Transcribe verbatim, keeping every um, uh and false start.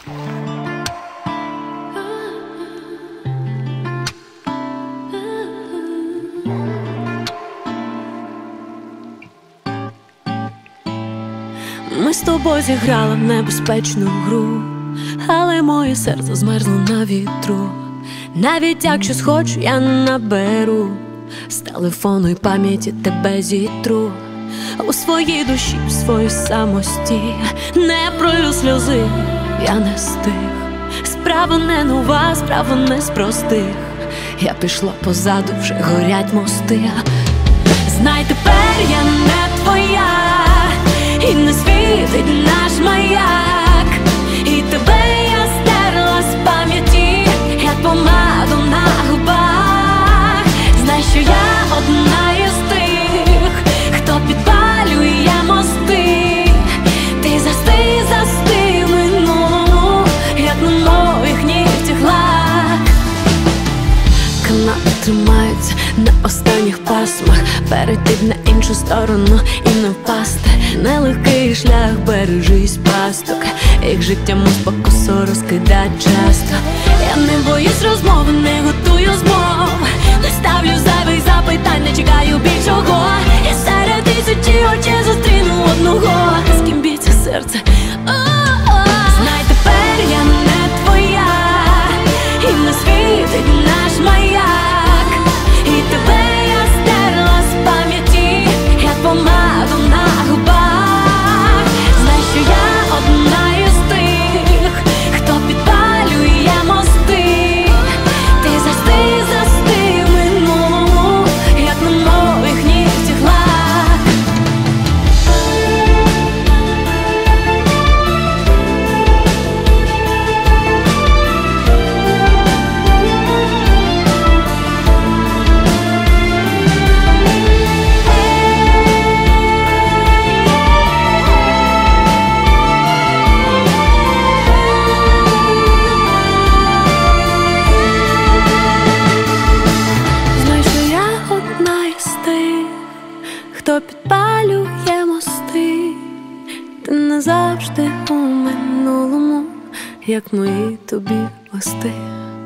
Ми з тобою зіграли в небезпечну гру, але моє серце змерзло на вітру. Навіть якщо схочу, я не наберу з телефону й пам'яті тебе зітру. У своїй душі, в своїй самості не пролю сльози, я не стих. Справа не нова, справа не з простих. Я пішла позаду, вже горять мости. Знай, тепер я не твоя, і не світить наш маяк. І тебе я стерла з пам'яті, як помаду на губах. Знай, що я одна із тих, хто підпалює мости. Ти застиг, застиг в минулому, як на моїх нігтях лак. Канати тримаються на останніх пасмах, перейти б на іншу сторону і не впасти. Нелегкий шлях, бережись пасток, їх життя мов спокусу розкидать часто. Я не боюсь розмови, не готую змов, не ставлю зайвих запитань, не чекаю більшого. Я серед тисячі очей зустріну одного, з ким б'ється серце. Знай, тепер я не твоя, і не світить наш маяк. І тебе я стерла з пам'яті, як помаду на губах. Знай, що я одна із тих, хто підпалює мости. Ти застиг, застиг в минулому, як на моїх нігтях лак. Хто підпалює мости. Ти назавжди у минулому, як мої тобі листи.